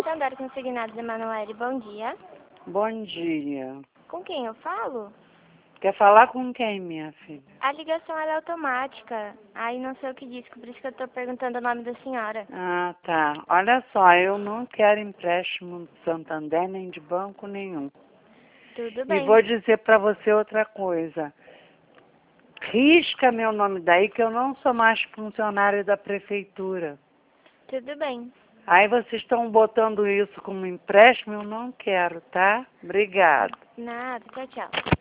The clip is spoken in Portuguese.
Santander Consignados Emanuele, bom dia. Bom dia. Com quem eu falo? Quer falar com quem, minha filha? A ligação ela é automática. Aí não sei o que diz, por isso que eu estou perguntando o nome da senhora. Ah, tá. Olha só, eu não quero empréstimo do Santander nem de banco nenhum. Tudo E bem. vou dizer para você outra coisa. Risca meu nome daí que eu não sou mais funcionária da prefeitura. Tudo bem. Aí vocês estão botando isso como empréstimo, eu não quero, tá? Obrigada. Nada, tchau, tchau.